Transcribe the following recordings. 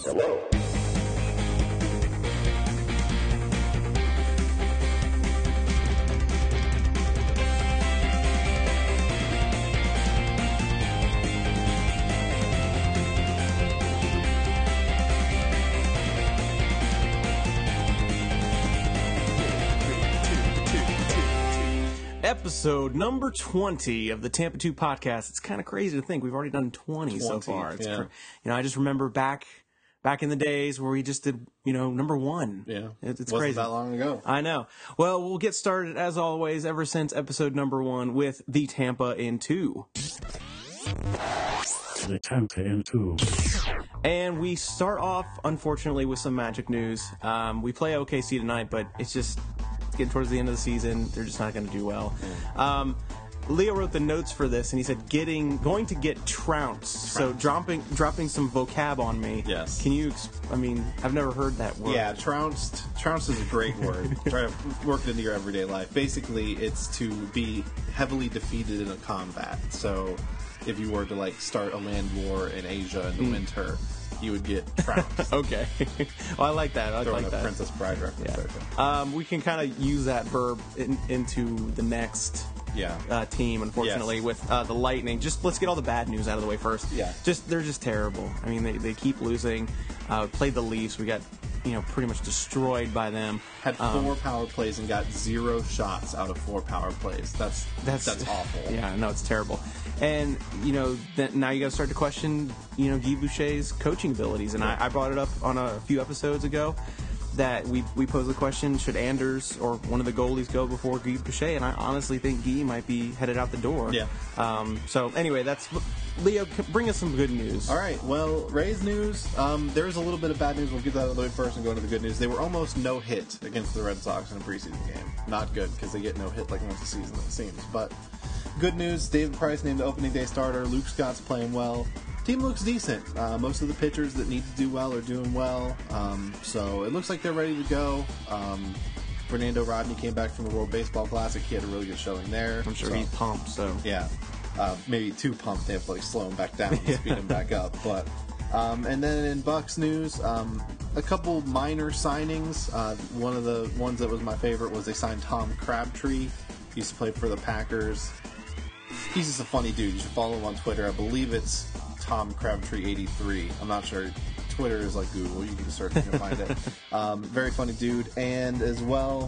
Hello. Episode number 20 of the Tampa 2 podcast. It's kind of crazy to think we've already done 20 so far. It's I just remember back in the days where we just did, number one. Yeah. It's Wasn't crazy. that long ago. I know. Well, we'll get started as always ever since episode number 1 with the Tampa in 2. The Tampa in 2. And we start off, unfortunately, with some Magic news. We play OKC tonight, but it's getting towards the end of the season. They're just not going to do well. Leo wrote the notes for this, and he said going to get trounced. So dropping some vocab on me. Yes. Can you? I've never heard that word. Yeah, trounced. Trounced is a great word. Try to work it into your everyday life. Basically, it's to be heavily defeated in a combat. So if you were to start a land war in Asia in the winter, you would get trounced. Okay. Well, I like that. I like that. Princess Bride reference. Yeah. We can kind of use that verb into the next team, unfortunately, with the Lightning. Just let's get all the bad news out of the way first. Yeah. They're just terrible. I mean, they keep losing. Played the Leafs. We got pretty much destroyed by them. Had 4 power plays and got 0 shots out of 4 power plays. That's awful. Yeah, no, it's terrible. And now you got to start to question Guy Boucher's coaching abilities. And I brought it up on a few episodes ago that we posed the question: should Anders or one of the goalies go before Guy Boucher? And I honestly think Guy might be headed out the door. Yeah. So anyway, that's Leo. Bring us some good news. All right. Well, Rays news. There's a little bit of bad news. We'll get that out of the way first and go into the good news. They were almost no hit against the Red Sox in a preseason game. Not good because they get no hit like once a season, it seems. But good news: David Price named the opening day starter. Luke Scott's playing well. Team looks decent. Most of the pitchers that need to do well are doing well. So it looks like they're ready to go. Fernando Rodney came back from the World Baseball Classic. He had a really good showing there. I'm sure he's pumped. So yeah, maybe too pumped. They have to slow him back down and speed him back up. But and then in Bucks news, a couple minor signings. One of the ones that was my favorite was they signed Tom Crabtree. He used to play for the Packers. He's just a funny dude. You should follow him on Twitter. I believe it's Tom Crabtree 83. I'm not sure. Twitter is like Google. You can search and find it. Very funny dude. And as well,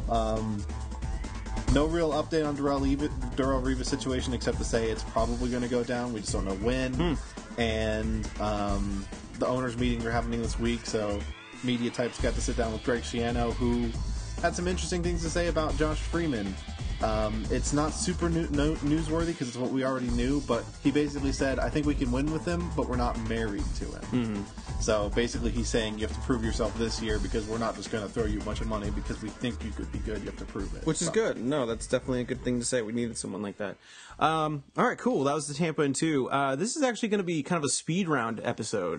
no real update on Darrelle Revis situation except to say it's probably going to go down. We just don't know when. And the owners' meetings are happening this week, so media types got to sit down with Greg Schiano, who had some interesting things to say about Josh Freeman. It's not super newsworthy because it's what we already knew, but he basically said, I think we can win with him, but we're not married to him. Mm-hmm. So basically he's saying you have to prove yourself this year because we're not just going to throw you a bunch of money because we think you could be good. You have to prove it. Which is good. No, that's definitely a good thing to say. We needed someone like that. All right, cool. That was the Tampa in 2. This is actually going to be kind of a speed round episode.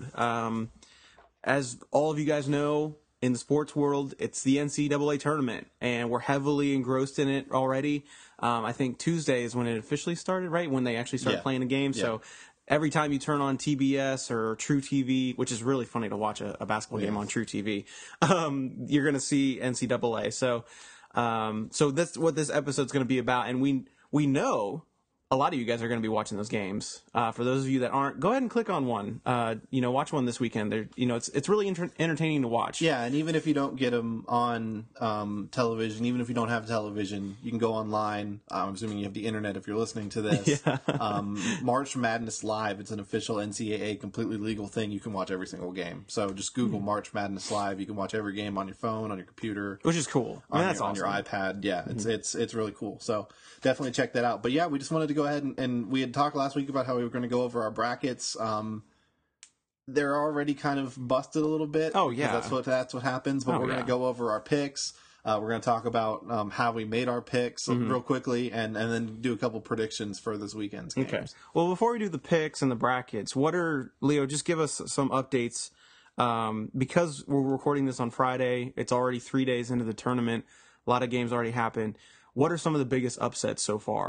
As all of you guys know, in the sports world, it's the NCAA tournament, and we're heavily engrossed in it already. I think Tuesday is when it officially started, right? When they actually started playing the game. Yeah. So every time you turn on TBS or True TV, which is really funny to watch a basketball game on True TV, you're going to see NCAA. So that's what this episode's going to be about. And we know a lot of you guys are going to be watching those games. For those of you that aren't, go ahead and click on one. Watch one this weekend. It's really entertaining to watch. Yeah, and even if you don't get them on television, even if you don't have television, you can go online. I'm assuming you have the internet if you're listening to this. Yeah. March Madness Live. It's an official NCAA completely legal thing. You can watch every single game. So just Google March Madness Live. You can watch every game on your phone, on your computer, which is cool. That's on awesome. your iPad. Yeah, it's really cool. So definitely check that out. But yeah, we just wanted to go ahead and we had talked last week about how we were going to go over our brackets. They're already kind of busted a little bit. Oh yeah, that's what happens. But we're going to go over our picks. We're going to talk about how we made our picks real quickly, and then do a couple predictions for this weekend's games. Okay. Well, before we do the picks and the brackets, Leo? Just give us some updates. Because we're recording this on Friday, it's already 3 days into the tournament. A lot of games already happened. What are some of the biggest upsets so far?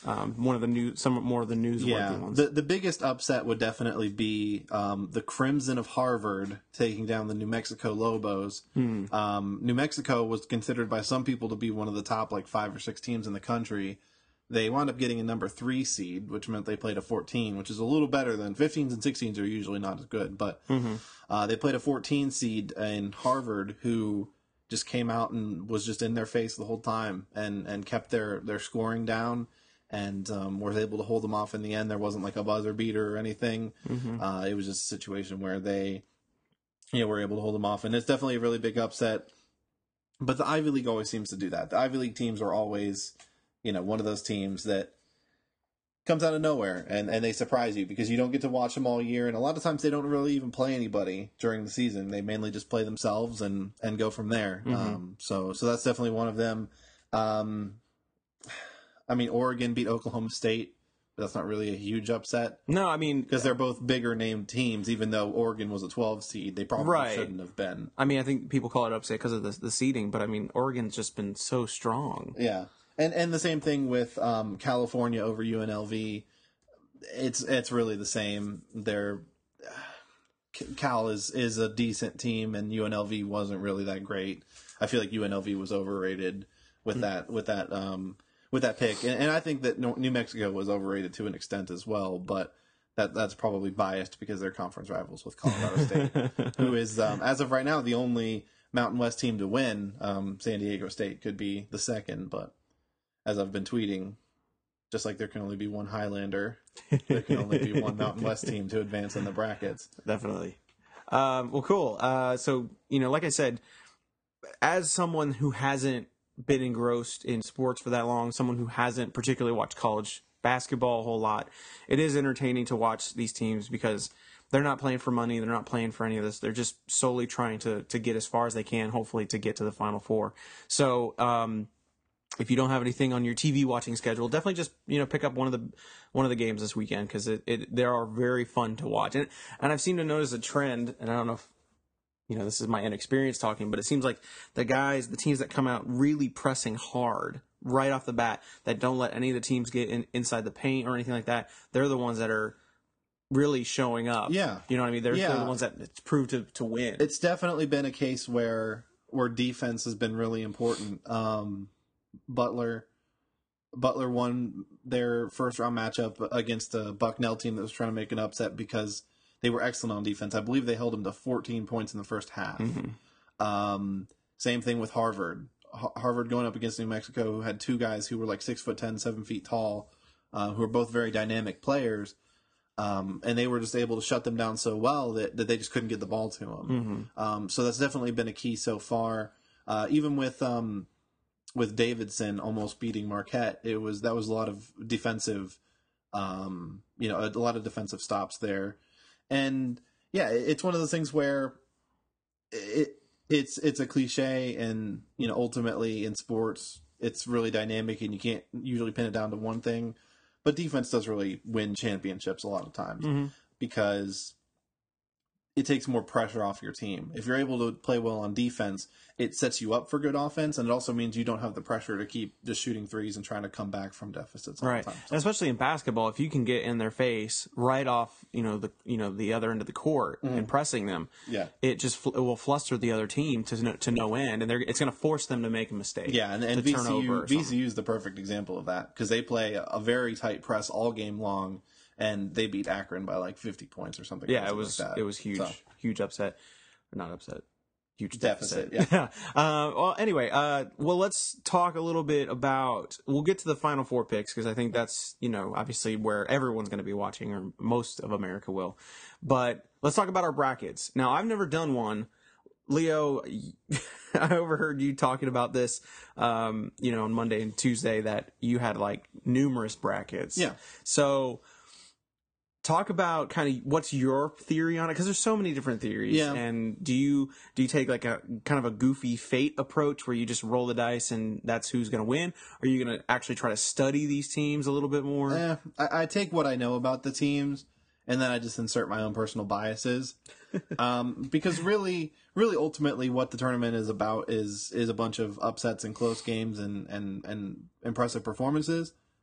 One of the some more of the newsworthy ones. The biggest upset would definitely be the Crimson of Harvard taking down the New Mexico Lobos. New Mexico was considered by some people to be one of the top 5 or 6 teams in the country. They wound up getting a number 3 seed, which meant they played a 14, which is a little better than 15s and 16s are usually not as good. But they played a 14 seed in Harvard, who just came out and was just in their face the whole time and kept their scoring down and was able to hold them off in the end. There wasn't a buzzer beater or anything. It was just a situation where they were able to hold them off. And it's definitely a really big upset. But the Ivy League always seems to do that. The Ivy League teams are always one of those teams that comes out of nowhere and they surprise you because you don't get to watch them all year. And a lot of times they don't really even play anybody during the season. They mainly just play themselves and go from there. So that's definitely one of them. Oregon beat Oklahoma State, but that's not really a huge upset. No, because they're both bigger named teams, even though Oregon was a 12 seed, they probably shouldn't have been. I think people call it upset because of the seeding, but Oregon's just been so strong. Yeah. And the same thing with California over UNLV. It's really the same. Cal is a decent team, and UNLV wasn't really that great. I feel like UNLV was overrated with that pick, and I think that New Mexico was overrated to an extent as well. But that's probably biased because they're conference rivals with Colorado State, who is as of right now the only Mountain West team to win. San Diego State could be the second, but as I've been tweeting, just like there can only be one Highlander, there can only be one Mountain West team to advance in the brackets. Definitely. Well, cool. So, like I said, as someone who hasn't been engrossed in sports for that long, someone who hasn't particularly watched college basketball a whole lot, it is entertaining to watch these teams because they're not playing for money. They're not playing for any of this. They're just solely trying to get as far as they can, hopefully to get to the Final Four. So, if you don't have anything on your TV watching schedule, definitely just pick up one of the games this weekend because they are very fun to watch. And I've seemed to notice a trend, and I don't know if this is my inexperience talking, but it seems like the teams that come out really pressing hard right off the bat, that don't let any of the teams get inside the paint or anything like that, they're the ones that are really showing up. Yeah, you know what I mean? They're the ones that it's proved to win. It's definitely been a case where defense has been really important. Butler won their first round matchup against a Bucknell team that was trying to make an upset because they were excellent on defense. I believe they held them to 14 points in the first half. Same thing with Harvard. Harvard going up against New Mexico, who had 2 guys who were 6'10", 7 feet tall, who are both very dynamic players. And they were just able to shut them down so well that they just couldn't get the ball to them. So that's definitely been a key so far. Even with Davidson almost beating Marquette, that was a lot of defensive, a lot of defensive stops there, and it's one of those things where it's a cliche, and ultimately in sports it's really dynamic, and you can't usually pin it down to one thing, but defense does really win championships a lot of times because it takes more pressure off your team. If you're able to play well on defense, it sets you up for good offense, and it also means you don't have the pressure to keep just shooting threes and trying to come back from deficits all the time. And especially in basketball, if you can get in their face right off, the other end of the court and pressing them, it will fluster the other team to no end, and it's going to force them to make a mistake. Yeah, and VCU is the perfect example of that because they play a very tight press all game long. And they beat Akron by 50 points or something. Yeah, it was huge, huge upset, not upset, huge deficit. Yeah. Well, anyway, let's talk a little bit about. We'll get to the Final Four picks because I think that's obviously where everyone's going to be watching, or most of America will. But let's talk about our brackets. Now, I've never done one. Leo, I overheard you talking about this, on Monday and Tuesday that you had numerous brackets. Yeah. So. Talk about kind of what's your theory on it, because there's so many different theories. Yeah. And do you take a kind of a goofy fate approach where you just roll the dice and that's who's going to win? Or are you going to actually try to study these teams a little bit more? I take what I know about the teams and then I just insert my own personal biases. Because really ultimately what the tournament is about is a bunch of upsets and close games and impressive performances.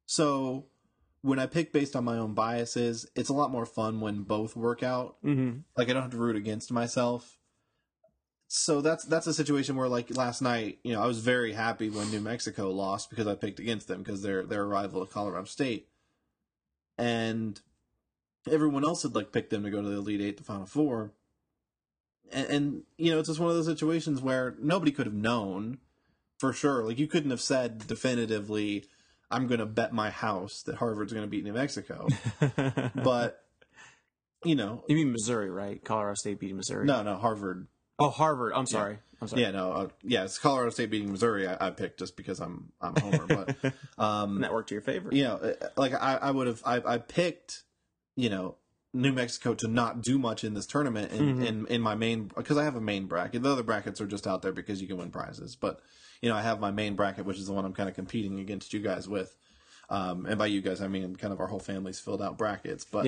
So when I pick based on my own biases, it's a lot more fun when both work out. Mm-hmm. Like I don't have to root against myself. So that's a situation where, like last night, I was very happy when New Mexico lost because I picked against them because they're a rival of Colorado State, and everyone else had like picked them to go to the Elite Eight, the Final Four, and it's just one of those situations where nobody could have known for sure. Like you couldn't have said definitively, I'm going to bet my house that Harvard's going to beat New Mexico, but you mean Missouri, right? Colorado State beating Missouri. No, Harvard. Oh, Harvard. I'm sorry. Yeah, it's Colorado State beating Missouri. I picked just because I'm a homer, but and that worked to your favor. Like I picked, New Mexico to not do much in this tournament in my main, because I have a main bracket. The other brackets are just out there because you can win prizes, but I have my main bracket, which is the one I'm kind of competing against you guys with. And by you guys, I mean kind of our whole family's filled out brackets, but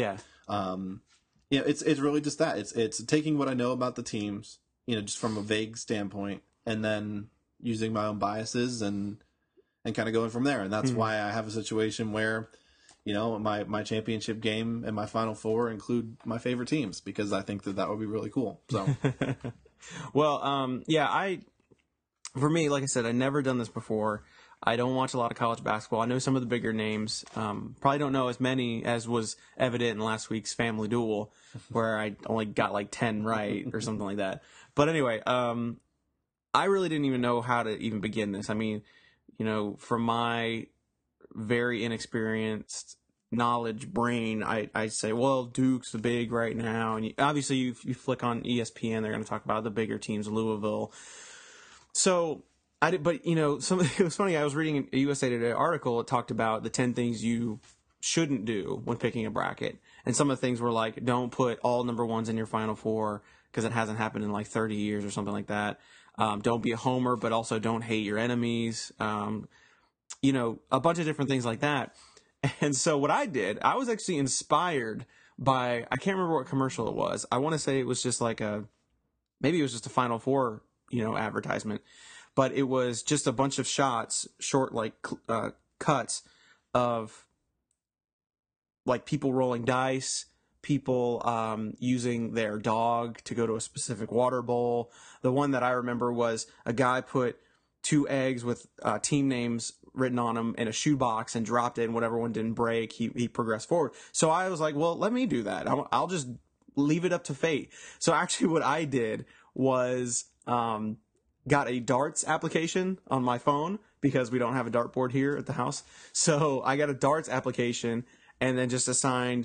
it's really just that. It's taking what I know about the teams, just from a vague standpoint, and then using my own biases and kind of going from there. And that's why I have a situation where, my championship game and my Final Four include my favorite teams, because I think that would be really cool. So, well, for me, like I said, I've never done this before. I don't watch a lot of college basketball. I know some of the bigger names. Probably don't know as many as was evident in last week's Family Duel, where I only got like 10 right or something like that. But anyway, I really didn't even know how to even begin this. I mean, from my very inexperienced knowledge brain, I say, well, Duke's the big right now. And obviously you flick on ESPN, they're going to talk about the bigger teams, Louisville. So I did, but it was funny. I was reading a USA Today article. It talked about the 10 things you shouldn't do when picking a bracket. And some of the things were like, don't put all number ones in your Final Four, because it hasn't happened in like 30 years or something like that. Don't be a homer, but also don't hate your enemies. A bunch of different things like that. And so what I did, I was actually inspired by, I can't remember what commercial it was. I want to say it was just like maybe it was just a Final Four, advertisement, but it was just a bunch of shots, short, like cuts of like people rolling dice, people using their dog to go to a specific water bowl. The one that I remember was a guy put 2 eggs with team names written on them in a shoebox and dropped it, and whatever one didn't break, he progressed forward. So I was like, well, let me do that. I'll just leave it up to fate. So actually what I did was got a darts application on my phone, because we don't have a dartboard here at the house. So I got a darts application and then just assigned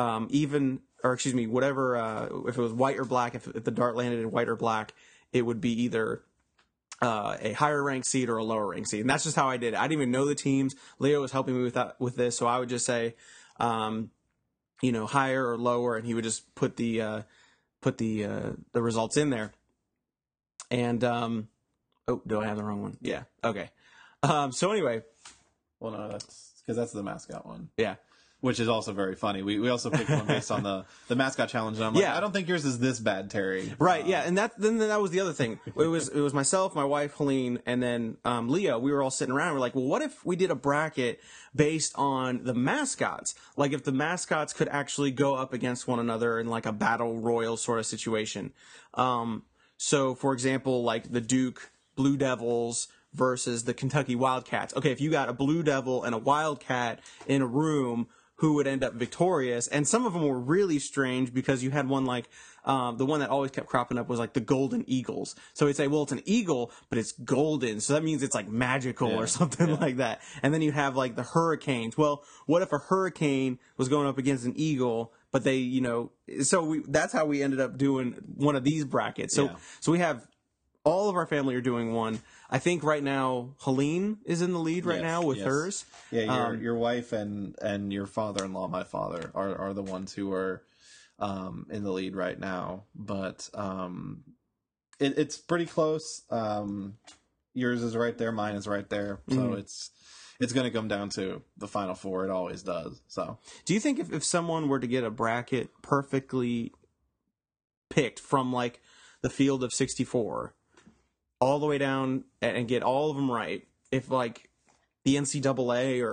whatever, if it was white or black, if the dart landed in white or black, it would be either a higher ranked seed or a lower ranked seed. And that's just how I did it. I didn't even know the teams. Leo was helping me with this. So I would just say, higher or lower, and he would just put the results in there. And, do I have the wrong one? Yeah. Okay. So anyway. Well, no, that's because that's the mascot one. Yeah. Which is also very funny. We also picked one based on the mascot challenge. And I'm like, I don't think yours is this bad, Terry. Right. Yeah. And that was the other thing. It was myself, my wife, Helene, and then, Leo. We were all sitting around. We're like, well, what if we did a bracket based on the mascots? Like if the mascots could actually go up against one another in like a battle royal sort of situation. So for example, like the Duke Blue Devils versus the Kentucky Wildcats. Okay. If you got a Blue Devil and a Wildcat in a room, who would end up victorious? And some of them were really strange, because you had one like, the one that always kept cropping up was like the Golden Eagles. So we'd say, well, it's an eagle, but it's golden. So that means it's like magical or something like that. And then you have like the Hurricanes. Well, what if a hurricane was going up against an eagle, but they, that's how we ended up doing one of these brackets. So we have all of our family are doing one. I think right now Helene is in the lead right now with hers. Yeah, your wife and your father-in-law, my father, are the ones who are in the lead right now. But it's pretty close. Yours is right there, mine is right there. So it's going to come down to the Final Four. It always does. So, do you think if someone were to get a bracket perfectly picked from like the field of 64 all the way down and get all of them right, if like the NCAA or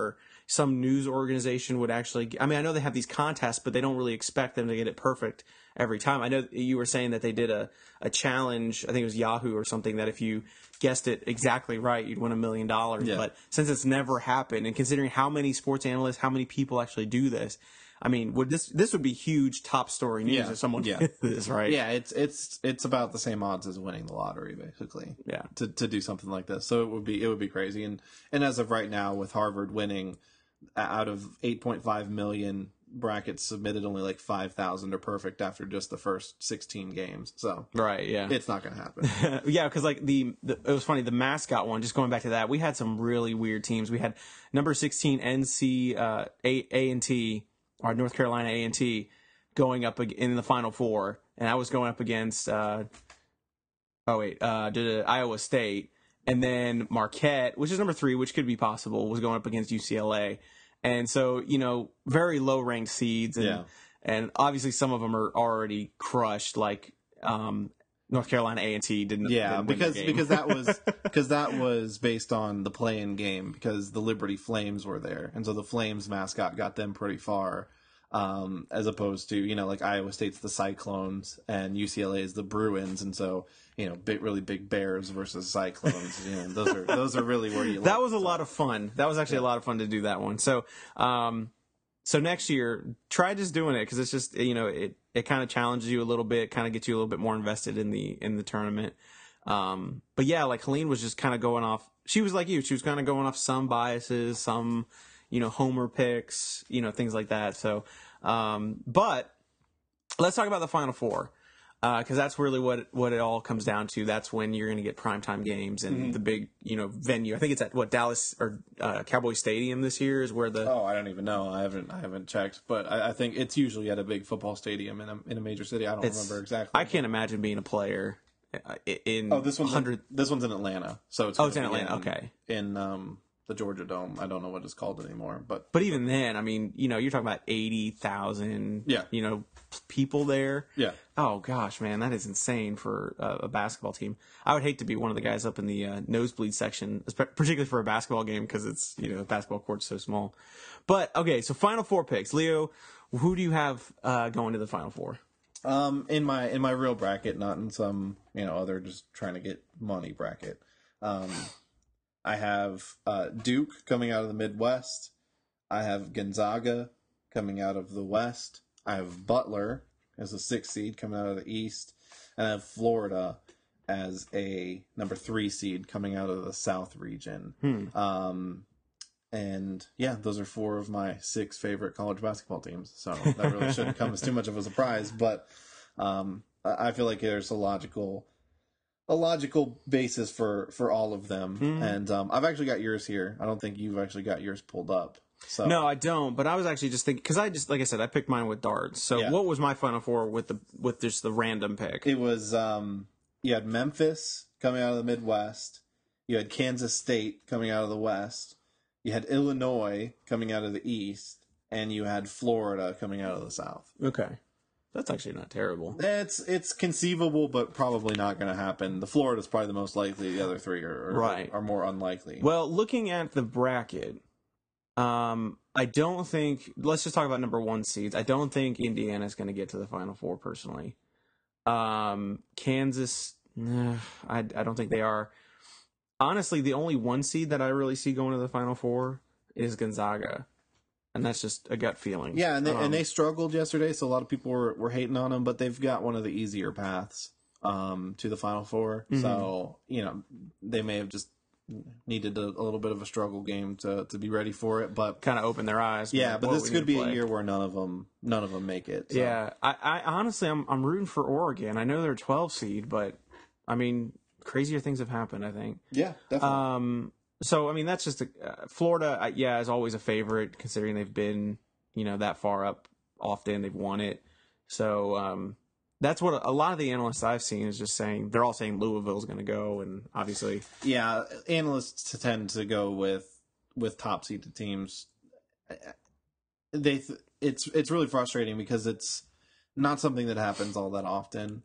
some news organization would actually. I mean, I know they have these contests, but they don't really expect them to get it perfect every time. I know you were saying that they did a challenge. I think it was Yahoo or something, that if you guessed it exactly right, you'd win $1 million. Yeah. But since it's never happened, and considering how many sports analysts, how many people actually do this, I mean, this would be huge top story news if someone did this, right? Yeah, it's about the same odds as winning the lottery, basically. Yeah. To do something like this, so it would be crazy. And as of right now, with Harvard winning, out of 8.5 million brackets submitted, only like 5,000 are perfect after just the first 16 games. So Right, yeah. it's not going to happen. Yeah, because like it was funny, the mascot one, just going back to that, we had some really weird teams. We had number 16 NC A&T, or North Carolina A&T, going up in the Final Four, and I was going up against Iowa State, and then Marquette, which is number 3, which could be possible, was going up against UCLA. And so, very low ranked seeds, and obviously some of them are already crushed, like North Carolina A&T didn't. Yeah, didn't win the game. because that was based on the play-in game, because the Liberty Flames were there, and so the Flames mascot got them pretty far, as opposed to like Iowa State's the Cyclones and UCLA is the Bruins, and so really big Bears versus Cyclones. Those are really where you. That was a lot of fun. That was actually a lot of fun to do that one. So, so next year, try just doing it, because it's just it kind of challenges you a little bit, kind of gets you a little bit more invested in the tournament. But yeah, like Helene was just kind of going off. She was like you. She was kind of going off some biases, some homer picks, things like that. So, but let's talk about the Final Four. Because that's really what it all comes down to. That's when you're going to get primetime games and the big, venue. I think it's at Dallas or Cowboy Stadium this year is where the. Oh, I don't even know. I haven't checked, but I think it's usually at a big football stadium in a major city. I don't remember exactly. I can't imagine being a player in. Oh, this one's in Atlanta. So it's in Atlanta. Okay. In the Georgia Dome. I don't know what it's called anymore, but even then, I mean, you're talking about 80,000. Yeah. People there. Yeah. Oh gosh, man, that is insane for a basketball team. I would hate to be one of the guys up in the nosebleed section, particularly for a basketball game, because it's the basketball court's so small. But okay, so Final Four picks, Leo. Who do you have going to the Final Four? In my real bracket, not in some other just trying to get money bracket. I have Duke coming out of the Midwest. I have Gonzaga coming out of the West. I have Butler as a 6th seed coming out of the East. And I have Florida as a number 3 seed coming out of the South region. And yeah, those are 4 of my 6 favorite college basketball teams. So that really shouldn't come as too much of a surprise. But I feel like there's a logical basis for all of them. And I've actually got yours here. I don't think you've actually got yours pulled up. So. No, I don't. But I was actually just thinking, because like I said, I picked mine with darts. So what was my Final Four with just the random pick? It was you had Memphis coming out of the Midwest. You had Kansas State coming out of the West. You had Illinois coming out of the East, and you had Florida coming out of the South. Okay. That's actually not terrible. It's conceivable, but probably not going to happen. The Florida's probably the most likely. The other 3 are more unlikely. Well, looking at the bracket, I don't think. Let's just talk about number 1 seeds. I don't think Indiana's going to get to the Final Four personally. Kansas, I don't think they are. Honestly, the only 1 seed that I really see going to the Final Four is Gonzaga. And that's just a gut feeling. Yeah, and they struggled yesterday, so a lot of people were hating on them, but they've got one of the easier paths to the Final Four. So, they may have just needed a little bit of a struggle game to be ready for it, but kind of open their eyes. Yeah, but this could be a year where none of them make it. So. Yeah, I honestly, I'm rooting for Oregon. I know they're a 12 seed, but I mean, crazier things have happened, I think. Yeah, definitely. So, I mean, that's just Florida, is always a favorite, considering they've been, that far up often. They've won it. So, that's what a lot of the analysts I've seen is just saying. They're all saying Louisville's going to go, and obviously. Yeah, analysts tend to go with top-seeded teams. It's really frustrating because it's not something that happens all that often.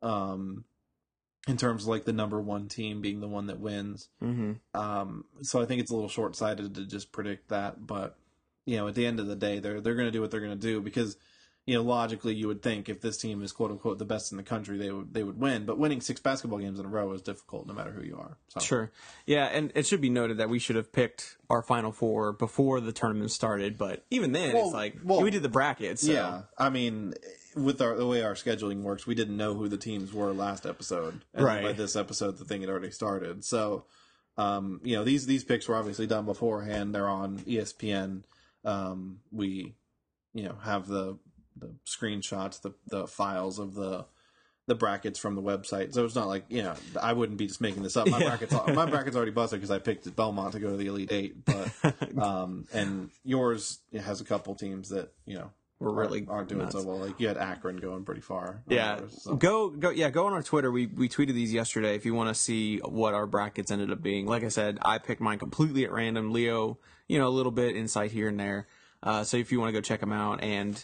In terms of like the number 1 team being the one that wins. So I think it's a little short-sighted to just predict that, but at the end of the day, they're going to do what they're going to do because, logically you would think if this team is quote unquote the best in the country, they would win. But winning 6 basketball games in a row is difficult no matter who you are. So. Sure. Yeah, and it should be noted that we should have picked our Final Four before the tournament started. But even then, it's like we did the brackets. So. Yeah, I mean, with the way our scheduling works, we didn't know who the teams were last episode. And right. by this episode, the thing had already started. So, these picks were obviously done beforehand. They're on ESPN. We, have the screenshots, the files of the brackets from the website. So it's not like, I wouldn't be just making this up. My bracket's already busted because I picked Belmont to go to the Elite Eight. But and yours has a couple teams that aren't doing so well. Like you had Akron going pretty far. Yeah, yours, so. Go on our Twitter. We tweeted these yesterday. If you want to see what our brackets ended up being, like I said, I picked mine completely at random. Leo, a little bit insight here and there. So if you want to go check them out, and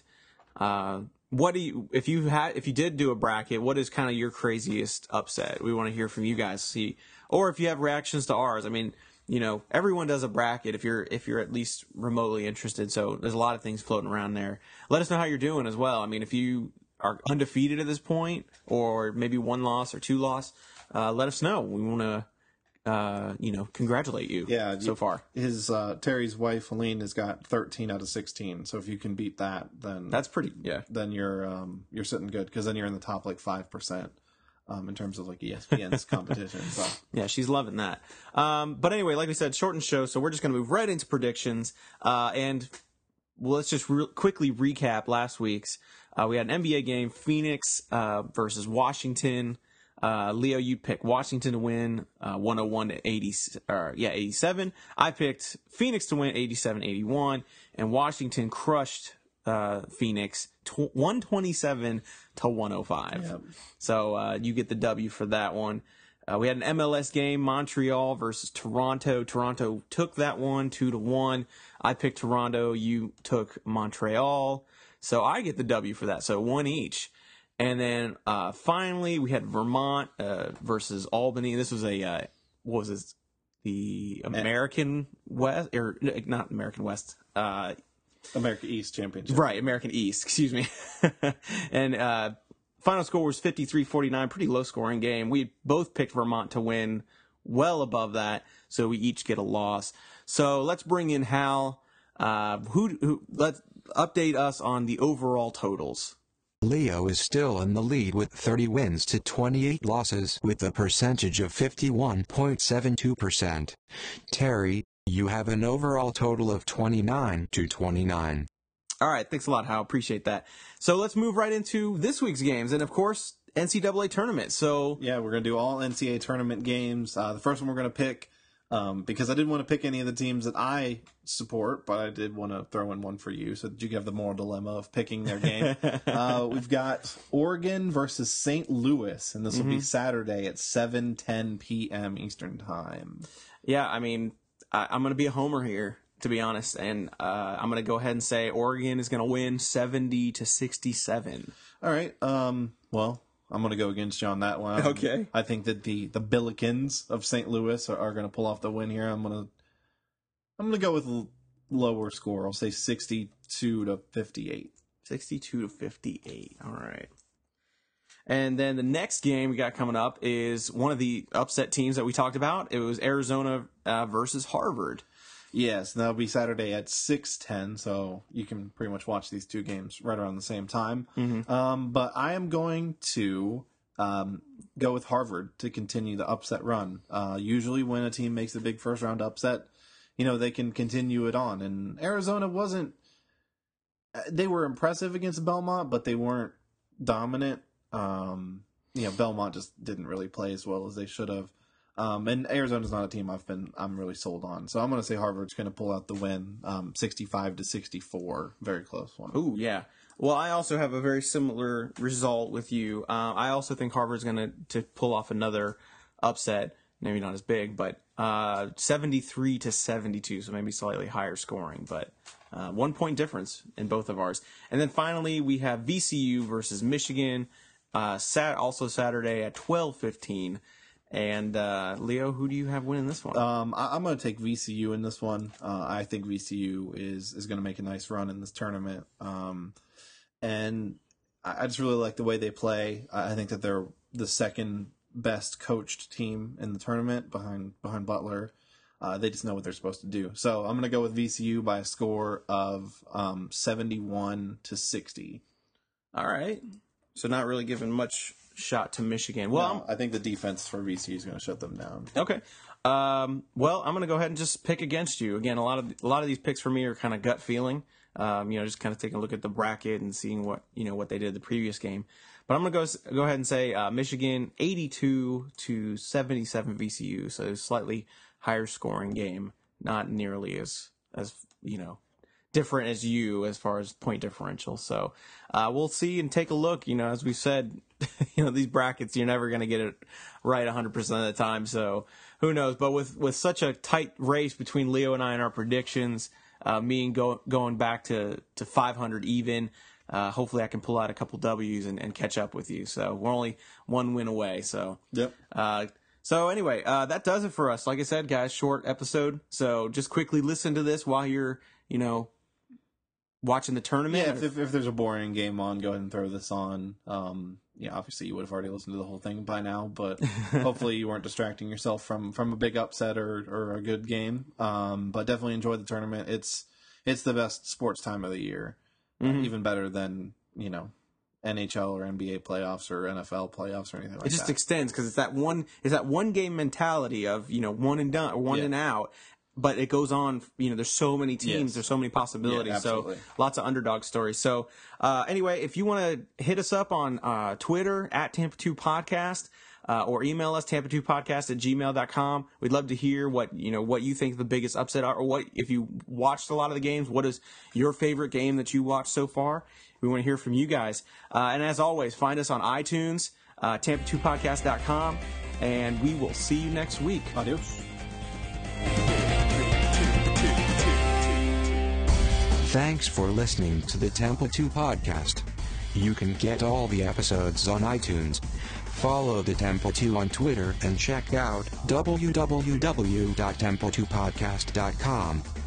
if you did do a bracket, what is kind of your craziest upset? We want to hear from you guys. See, or if you have reactions to ours. I mean, everyone does a bracket if you're at least remotely interested. So there's a lot of things floating around there. Let us know how you're doing as well. I mean, if you are undefeated at this point, or maybe 1 loss or 2 loss, let us know. We want to. Congratulate you. Yeah, so far. His Terry's wife Helene has got 13 out of 16. So if you can beat that, then that's pretty. Yeah. Then you're sitting good because then you're in the top like 5%. In terms of like ESPN's competition. So. Yeah, she's loving that. But anyway, like we said, shortened show, so we're just going to move right into predictions. And let's just quickly recap last week's. We had an NBA game, Phoenix versus Washington. Leo, you picked Washington to win 101 to 87. I picked Phoenix to win 87-81, and Washington crushed Phoenix 127 to 105. Yep. So you get the W for that one. We had an MLS game, Montreal versus Toronto. Toronto took that one 2-1. I picked Toronto. You took Montreal. So I get the W for that. So 1 each. And then finally, we had Vermont versus Albany. This was what was this? The American West, or not American West. American East Championship. Right, American East, excuse me. And final score was 53-49, pretty low scoring game. We both picked Vermont to win well above that, so we each get a loss. So let's bring in Hal. Let's update us on the overall totals. Leo is still in the lead with 30 wins to 28 losses with a percentage of 51.72%. Terry, you have an overall total of 29 to 29. All right, thanks a lot, Hal. Appreciate that. So let's move right into this week's games, and of course, NCAA tournament. So yeah, we're going to do all NCAA tournament games. The first one we're going to pick, because I didn't want to pick any of the teams that I support, but I did want to throw in one for you so that you can have the moral dilemma of picking their game. We've got Oregon versus St. Louis, and this will be Saturday at 7:10 p.m. Eastern Time. Yeah, I mean, I'm going to be a homer here, to be honest, and I'm going to go ahead and say Oregon is going to win 70-67. All right. Well, I'm going to go against you on that one. Okay. I think that the Billikens of St. Louis are going to pull off the win here. I'm going to go with a lower score. I'll say 62-58. 62-58. All right. And then the next game we got coming up is one of the upset teams that we talked about. It was Arizona versus Harvard. Yes, that'll be Saturday at 6:10, so you can pretty much watch these two games right around the same time. But I am going to go with Harvard to continue the upset run. Usually when a team makes a big first-round upset, they can continue it on. And Arizona they were impressive against Belmont, but they weren't dominant. Belmont just didn't really play as well as they should have. And Arizona's not a team I'm really sold on. So I'm going to say Harvard's going to pull out the win, 65-64. Very close one. Ooh, yeah. Well, I also have a very similar result with you. I also think Harvard's going to pull off another upset. Maybe not as big, but 73-72, so maybe slightly higher scoring, but 1 point difference in both of ours. And then finally, we have VCU versus Michigan, also Saturday at 12:15. And Leo, who do you have winning this one? I'm going to take VCU in this one. I think VCU is going to make a nice run in this tournament. And I just really like the way they play. I think that they're the second best coached team in the tournament behind Butler. They just know what they're supposed to do. So I'm going to go with VCU by a score of 71-60. All right. So not really giving much shot to Michigan. Well, No, I think the defense for VCU is going to shut them down. Okay. Well, I'm going to go ahead and just pick against you. Again, a lot of these picks for me are kind of gut feeling. Just kind of taking a look at the bracket and seeing what they did the previous game. But I'm going to go ahead and say Michigan 82-77 VCU. So slightly higher scoring game, not nearly as different as you as far as point differential. So we'll see and take a look. As we said, these brackets, you're never going to get it right 100% of the time. So who knows? But with such a tight race between Leo and I in our predictions, me and going back to 500 even, hopefully I can pull out a couple W's and catch up with you. So we're only one win away. So Yep. So anyway, that does it for us. Like I said, guys, short episode. So just quickly listen to this while you're, watching the tournament. Yeah, if there's a boring game on, go ahead and throw this on. Obviously you would have already listened to the whole thing by now, but hopefully you weren't distracting yourself from a big upset or a good game. But definitely enjoy the tournament. It's the best sports time of the year, even better than NHL or NBA playoffs or NFL playoffs or anything like that. It just extends because it's that one game mentality of one and done or one and out. But it goes on, there's so many teams, Yes. There's so many possibilities, Yeah, so absolutely. lots of underdog stories. So anyway, if you want to hit us up on Twitter at Tampa2 Podcast or email us tampa2podcast@gmail.com. We'd love to hear what you think the biggest upset are, or what if you watched a lot of the games, what is your favorite game that you watched so far? We want to hear from you guys. And as always, find us on iTunes, tampa2podcast.com, and we will see you next week. Adios. Thanks for listening to the Temple 2 podcast. You can get all the episodes on iTunes. Follow the Temple 2 on Twitter and check out www.temple2podcast.com.